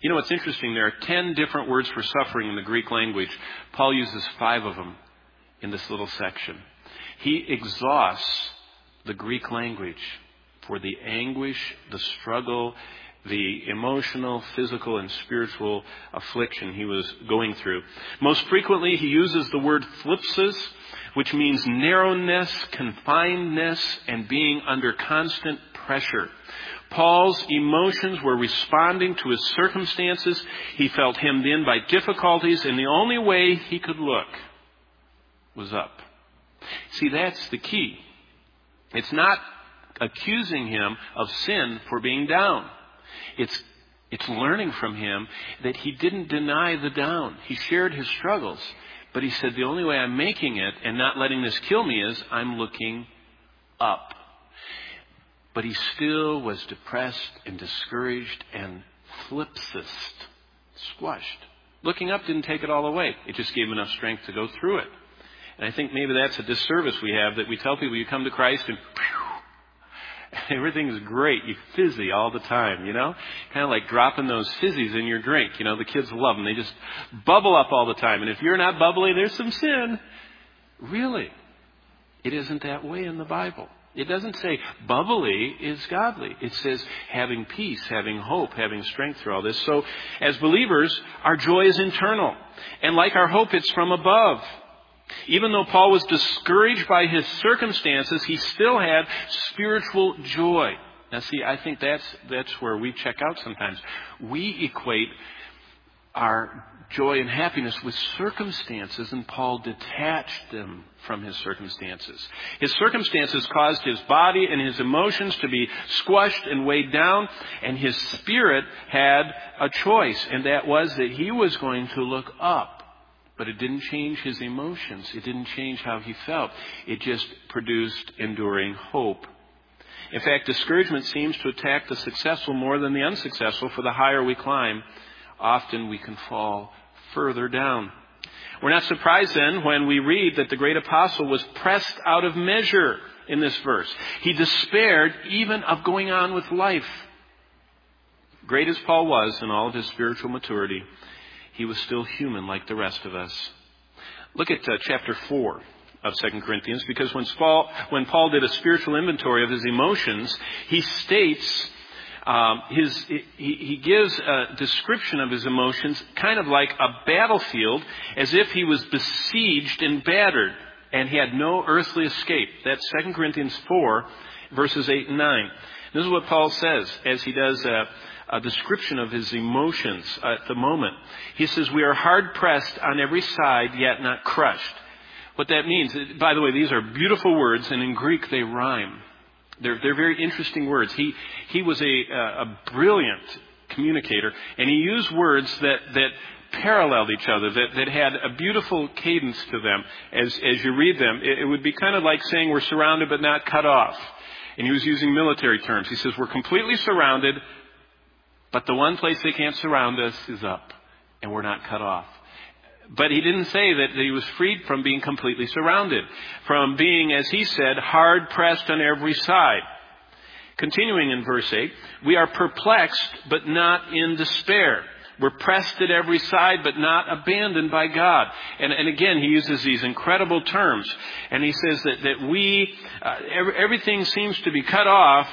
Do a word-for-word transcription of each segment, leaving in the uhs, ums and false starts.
You know, what's interesting, there are ten different words for suffering in the Greek language. Paul uses five of them in this little section. He exhausts the Greek language for the anguish, the struggle, the emotional, physical, and spiritual affliction he was going through. Most frequently, he uses the word thlipsis, which means narrowness, confinedness, and being under constant pressure. Paul's emotions were responding to his circumstances. He felt hemmed in by difficulties, and the only way he could look was up. See, that's the key. It's not accusing him of sin for being down. It's it's learning from him that he didn't deny the down. He shared his struggles, but he said, the only way I'm making it and not letting this kill me is I'm looking up. But he still was depressed and discouraged and thlipsis, squashed. Looking up didn't take it all away. It just gave him enough strength to go through it. And I think maybe that's a disservice we have, that we tell people you come to Christ and phew, everything's great. You fizzy all the time, you know? Kind of like dropping those fizzies in your drink. You know, the kids love them. They just bubble up all the time. And if you're not bubbly, there's some sin. Really, it isn't that way in the Bible. It doesn't say bubbly is godly. It says having peace, having hope, having strength through all this. So as believers, our joy is internal. And like our hope, it's from above. Even though Paul was discouraged by his circumstances, he still had spiritual joy. Now see, I think that's that's where we check out sometimes. We equate our joy and happiness with circumstances, and Paul detached them from his circumstances. His circumstances caused his body and his emotions to be squashed and weighed down, and his spirit had a choice, and that was that he was going to look up. But it didn't change his emotions. It didn't change how he felt. It just produced enduring hope. In fact, discouragement seems to attack the successful more than the unsuccessful, for the higher we climb, often we can fall further down. We're not surprised then when we read that the great apostle was pressed out of measure in this verse. He despaired even of going on with life. Great as Paul was in all of his spiritual maturity, he was still human like the rest of us. Look at uh, chapter four of Second Corinthians, because when Paul, when Paul did a spiritual inventory of his emotions, he states, um, his he, he gives a description of his emotions kind of like a battlefield, as if he was besieged and battered, and he had no earthly escape. That's Second Corinthians four, verses eight and nine. This is what Paul says as he does uh, a description of his emotions at the moment. He says, we are hard pressed on every side, yet not crushed. What that means, by the way, these are beautiful words, and in Greek they rhyme. They're, they're very interesting words. He, he was a, a brilliant communicator, and he used words that, that paralleled each other, that, that had a beautiful cadence to them. As, as you read them, it, it would be kind of like saying we're surrounded but not cut off. And he was using military terms. He says, we're completely surrounded, but the one place they can't surround us is up, and we're not cut off. But he didn't say that he was freed from being completely surrounded, from being, as he said, hard pressed on every side. Continuing in verse eight, we are perplexed, but not in despair. We're pressed at every side, but not abandoned by God. And, and again, he uses these incredible terms. And he says that, that we, uh, every, everything seems to be cut off,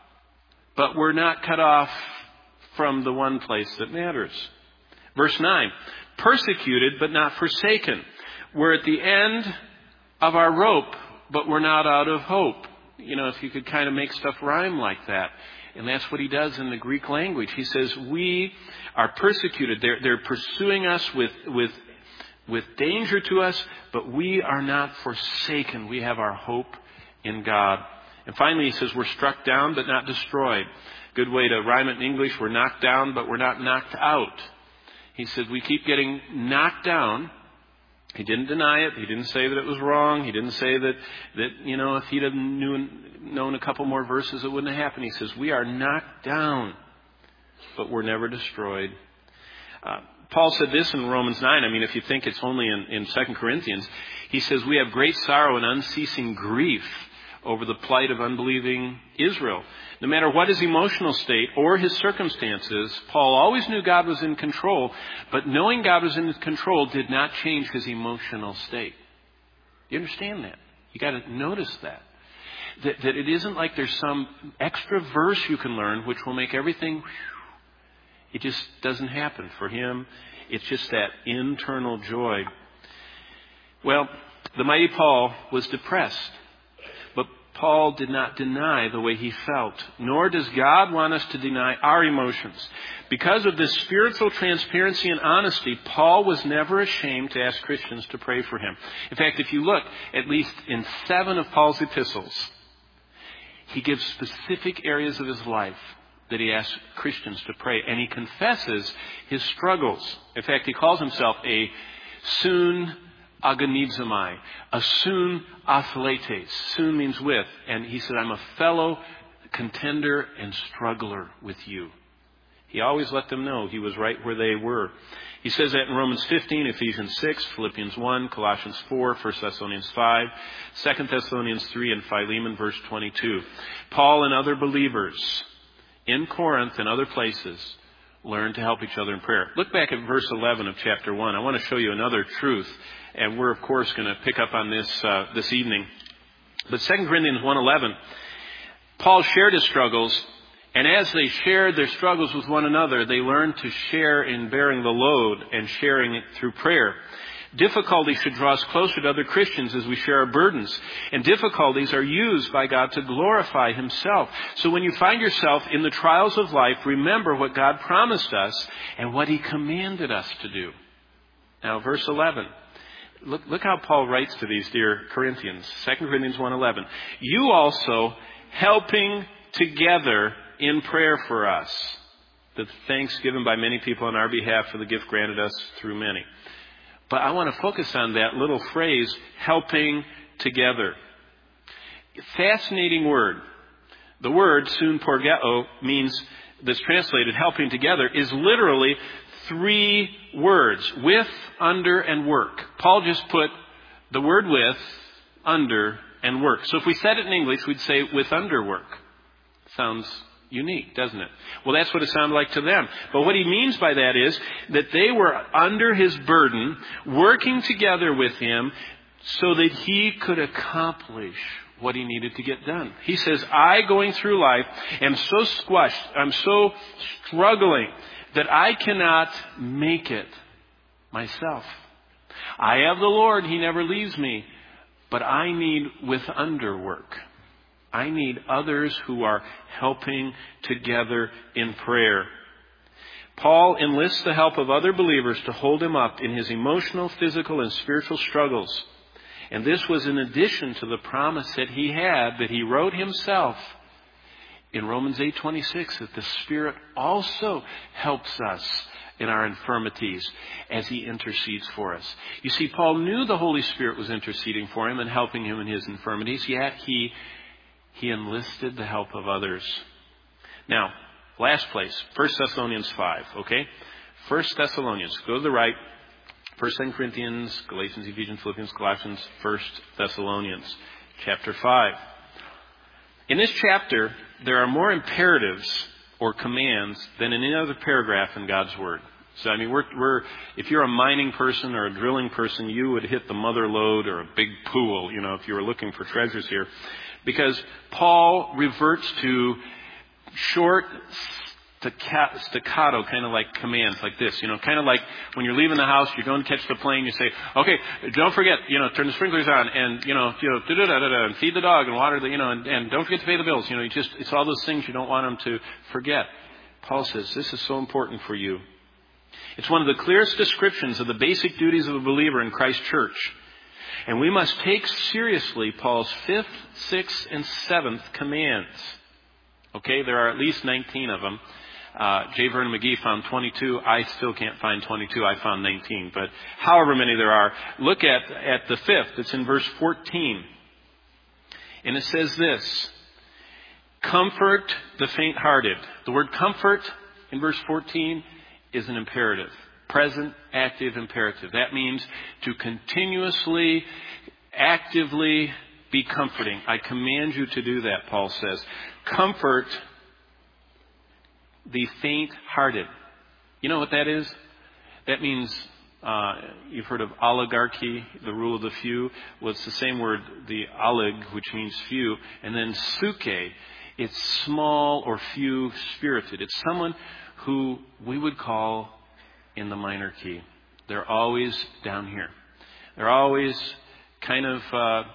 but we're not cut off from the one place that matters. Verse nine, persecuted but not forsaken. We're at the end of our rope, but we're not out of hope. You know, if you could kind of make stuff rhyme like that. And that's what he does in the Greek language. He says, we are persecuted. They're, they're pursuing us with, with, with danger to us, but we are not forsaken. We have our hope in God. And finally, he says, we're struck down but not destroyed. Good way to rhyme it in English. We're knocked down, but we're not knocked out. He said, we keep getting knocked down. He didn't deny it. He didn't say that it was wrong. He didn't say that, that you know, if he'd have knew, known a couple more verses, it wouldn't have happened. He says, we are knocked down, but we're never destroyed. Uh, Paul said this in Romans nine. I mean, if you think it's only in, in Second Corinthians, he says, we have great sorrow and unceasing grief over the plight of unbelieving Israel. No matter what his emotional state or his circumstances, Paul always knew God was in control, but knowing God was in control did not change his emotional state. You understand that? You got to notice that. that. That it isn't like there's some extra verse you can learn which will make everything... Whew, it just doesn't happen for him. It's just that internal joy. Well, the mighty Paul was depressed. But Paul did not deny the way he felt. Nor does God want us to deny our emotions. Because of this spiritual transparency and honesty, Paul was never ashamed to ask Christians to pray for him. In fact, if you look, at least in seven of Paul's epistles, he gives specific areas of his life that he asks Christians to pray. And he confesses his struggles. In fact, he calls himself a soon agonizomai, a soon athletes. Soon means with. And he said, I'm a fellow contender and struggler with you. He always let them know he was right where they were. He says that in Romans fifteen, Ephesians six, Philippians one, Colossians four, First Thessalonians five, Second Thessalonians three, and Philemon verse twenty-two. Paul and other believers in Corinth and other places learn to help each other in prayer. Look back at verse eleven of chapter one. I want to show you another truth, and we're of course going to pick up on this uh, this evening. But Second Corinthians one eleven, Paul shared his struggles, and as they shared their struggles with one another, they learned to share in bearing the load and sharing it through prayer. Difficulties should draw us closer to other Christians as we share our burdens. And difficulties are used by God to glorify himself. So when you find yourself in the trials of life, remember what God promised us and what he commanded us to do. Now, verse eleven. Look, look how Paul writes to these dear Corinthians. Second Corinthians one eleven. You also helping together in prayer for us. The thanks given by many people on our behalf for the gift granted us through many. But I want to focus on that little phrase, helping together. Fascinating word. The word, sun porgeo, means, that's translated helping together, is literally three words. With, under, and work. Paul just put the word with, under, and work. So if we said it in English, we'd say with under work. Sounds unique, doesn't it? Well, that's what it sounded like to them. But what he means by that is that they were under his burden, working together with him so that he could accomplish what he needed to get done. He says, I, going through life, am so squashed, I'm so struggling that I cannot make it myself. I have the Lord, he never leaves me, but I need with under work. I need others who are helping together in prayer. Paul enlists the help of other believers to hold him up in his emotional, physical, and spiritual struggles. And this was in addition to the promise that he had, that he wrote himself in Romans eight twenty-six, that the Spirit also helps us in our infirmities as he intercedes for us. You see, Paul knew the Holy Spirit was interceding for him and helping him in his infirmities, yet he He enlisted the help of others. Now, last place, First Thessalonians five, okay? First Thessalonians, go to the right. First Corinthians, Galatians, Ephesians, Philippians, Colossians, First Thessalonians, chapter five. In this chapter, there are more imperatives or commands than in any other paragraph in God's Word. So, I mean, we're, we're, if you're a mining person or a drilling person, you would hit the mother lode or a big pool, you know, if you were looking for treasures here. Because Paul reverts to short, staccato kind of like commands like this. You know, kind of like when you're leaving the house, you're going to catch the plane, you say, okay, don't forget, you know, turn the sprinklers on and, you know, you know, da da da da and feed the dog and water the, you know, and, and don't forget to pay the bills. You know, you just, it's all those things you don't want them to forget. Paul says, this is so important for you. It's one of the clearest descriptions of the basic duties of a believer in Christ's church. And we must take seriously Paul's fifth, sixth, and seventh commands. Okay, there are at least nineteen of them. Uh, J. Vernon McGee found twenty-two. I still can't find twenty-two. I found nineteen. But however many there are, look at, at the fifth. It's in verse fourteen. And it says this, comfort the faint-hearted. The word comfort in verse fourteen is an imperative. Present, active, imperative. That means to continuously, actively Be comforting. I command you to do that, Paul says. Comfort the faint-hearted. You know what that is? That means, uh, you've heard of oligarchy, the rule of the few. Well, it's the same word, the olig, which means few. And then suke, it's small or few-spirited. It's someone who we would call in the minor key. They're always down here. They're always kind of,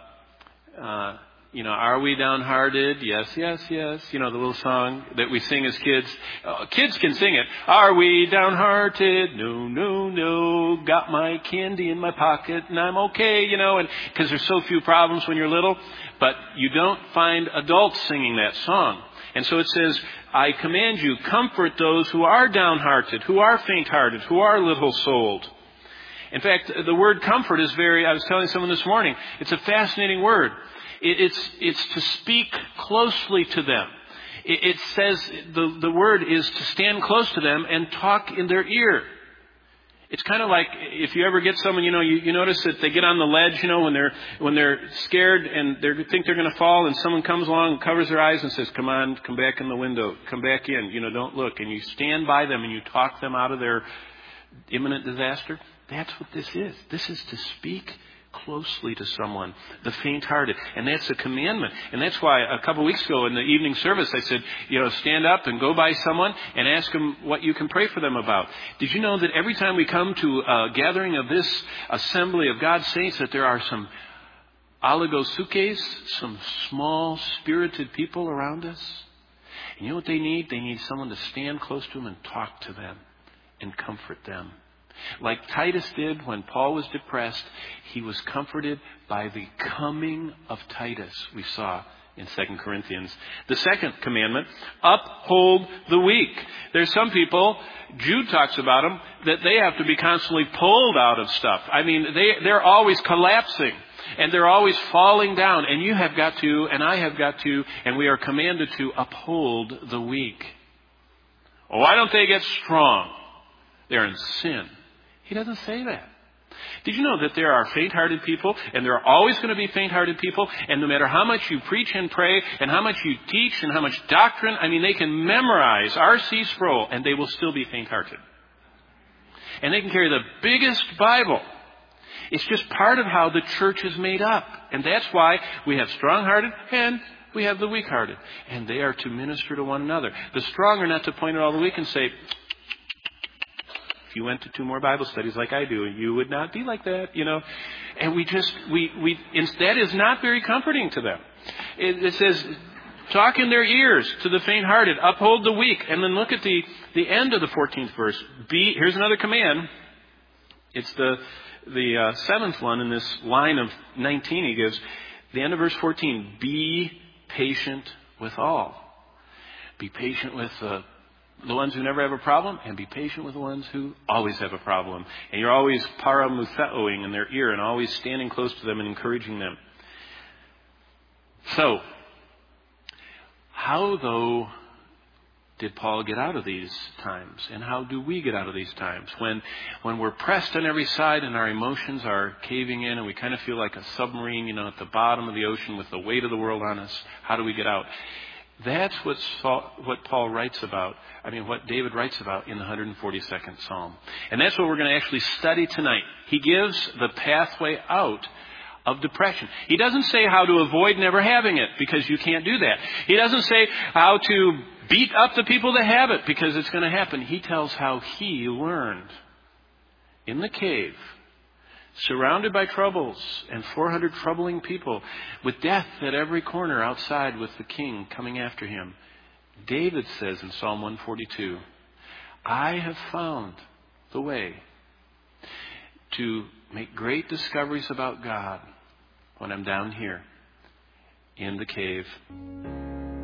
uh, uh, you know, are we downhearted? Yes, yes, yes. You know, the little song that we sing as kids. Uh, kids can sing it. Are we downhearted? No, no, no. Got my candy in my pocket and I'm okay, you know, and because there's so few problems when you're little. But you don't find adults singing that song. And so it says, I command you, comfort those who are downhearted, who are faint-hearted, who are little-souled. In fact, the word comfort is very, I was telling someone this morning, it's a fascinating word. It, it's, it's to speak closely to them. It, it says, the, the word is to stand close to them and talk in their ear. It's kind of like if you ever get someone, you know, you, you notice that they get on the ledge, you know, when they're when they're scared and they think they're going to fall, and someone comes along and covers their eyes and says, "Come on, come back in the window, come back in, you know, don't look." And you stand by them and you talk them out of their imminent disaster. That's what this is. This is to speak closely to someone, the faint-hearted. And that's a commandment. And that's why a couple of weeks ago in the evening service, I said, you know, stand up and go by someone and ask them what you can pray for them about. Did you know that every time we come to a gathering of this assembly of God's saints, that there are some oligosukes, some small, spirited people around us? And you know what they need? They need someone to stand close to them and talk to them and comfort them. Like Titus did when Paul was depressed, he was comforted by the coming of Titus, we saw in Second Corinthians. The second commandment, uphold the weak. There's some people, Jude talks about them, that they have to be constantly pulled out of stuff. I mean, they, they're always collapsing. And they're always falling down. And you have got to, and I have got to, and we are commanded to uphold the weak. Oh, why don't they get strong? They're in sin. He doesn't say that. Did you know that there are faint-hearted people, and there are always going to be faint-hearted people, and no matter how much you preach and pray, and how much you teach, and how much doctrine, I mean, they can memorize R C Sproul, and they will still be faint-hearted. And they can carry the biggest Bible. It's just part of how the church is made up. And that's why we have strong-hearted and we have the weak-hearted. And they are to minister to one another. The strong are not to point at all the weak and say, if you went to two more Bible studies like I do, you would not be like that, you know. And we just, we, we, that is not very comforting to them. It, it says, talk in their ears to the faint-hearted, uphold the weak. And then look at the, the end of the fourteenth verse. Be, here's another command. It's the, the uh, seventh one in this line of nineteen he gives. The end of verse fourteen, be patient with all. Be patient with uh, the ones who never have a problem, and be patient with the ones who always have a problem. And you're always paramutheoing in their ear and always standing close to them and encouraging them. So, how, though, did Paul get out of these times? And how do we get out of these times? When, when we're pressed on every side and our emotions are caving in and we kind of feel like a submarine, you know, at the bottom of the ocean with the weight of the world on us, how do we get out? That's what Saul, what Paul writes about, I mean, what David writes about in the one hundred forty-second Psalm. And that's what we're going to actually study tonight. He gives the pathway out of depression. He doesn't say how to avoid never having it, because you can't do that. He doesn't say how to beat up the people that have it, because it's going to happen. He tells how he learned in the cave, surrounded by troubles and four hundred troubling people, with death at every corner outside with the king coming after him. David says in Psalm one forty-two, I have found the way to make great discoveries about God when I'm down here in the cave.